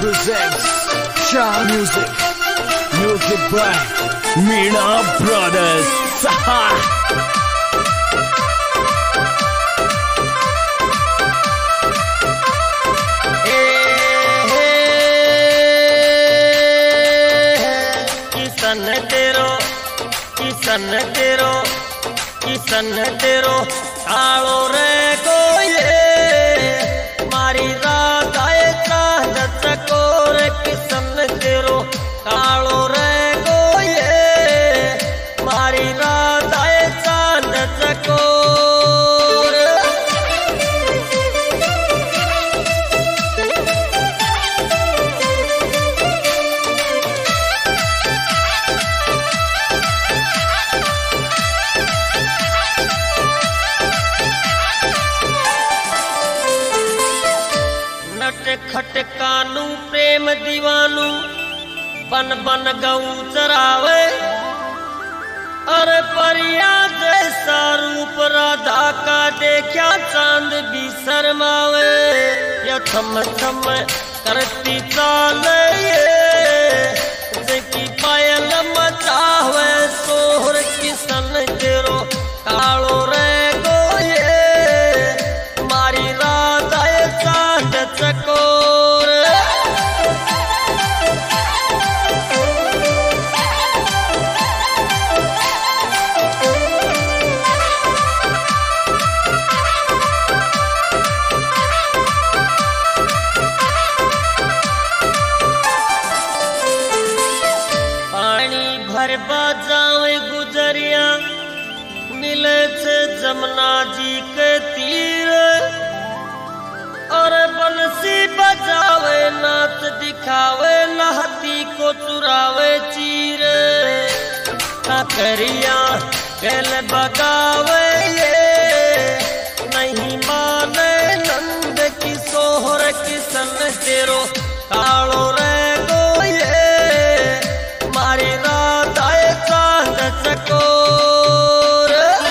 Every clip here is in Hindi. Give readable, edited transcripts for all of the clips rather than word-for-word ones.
presents Shah Music. Music by Meena Brothers. किसन तेरो कालो रे गोये मारी रात आए चांद चकोर किसन तेरो कालो रे गोये मारी रात आए चांद चकोर खटकानू प्रेम दीवानू बन बन गऊ चरावे अरे परिया जैसा रूप राधा का देखा चांद भी शर्मावे या थम थम करती चाल की पायल मचावे सोहर किसन तेरो कालो रे गोये मारी राधा चांद चको भर बाजावे गुजरिया मिले थे जमुना जी के तीर और बंसी बजावे नाच दिखावे नहती को चुरावे चीर करिया गल बगावे ये नहीं माने नंद की सोहर किसन तेरो कालो रे गोये मारी रात आए चांद चकोर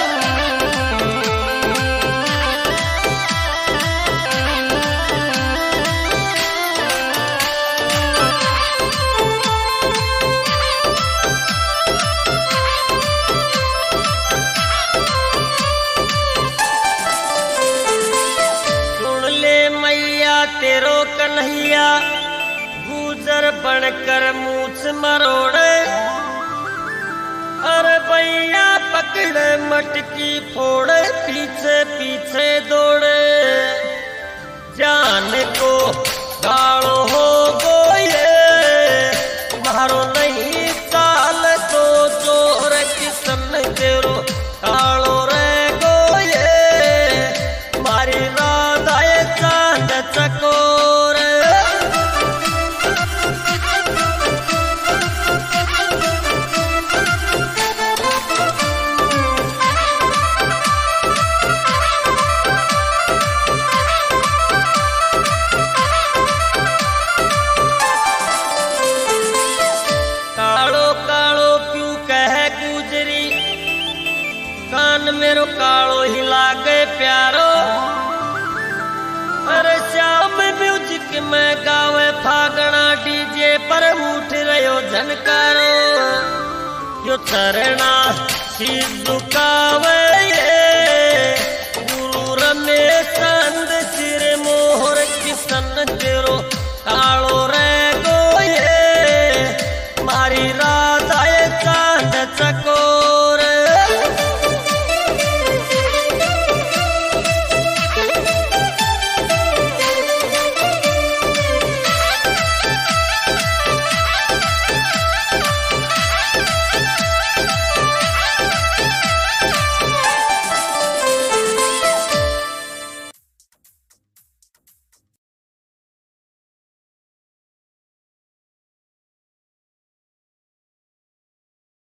सुन ले मैया तेरो कन्हैया गुजर बनकर मूछ मरोड़े अरे भैया पकड़े मटकी फोड़े पीछे पीछे दौड़े जान को गाड़ो हो गोये मारो नहीं चाल तो जोर किसन तेरो कालो रे गोये मारी रात आए चांद चकोर मेरो कालो हिला गए प्यारो अरे श्याम म्यूजिक में गावे फागणा डीजे पर उठ रहो झनकारो यो चरणा शीश झुकावे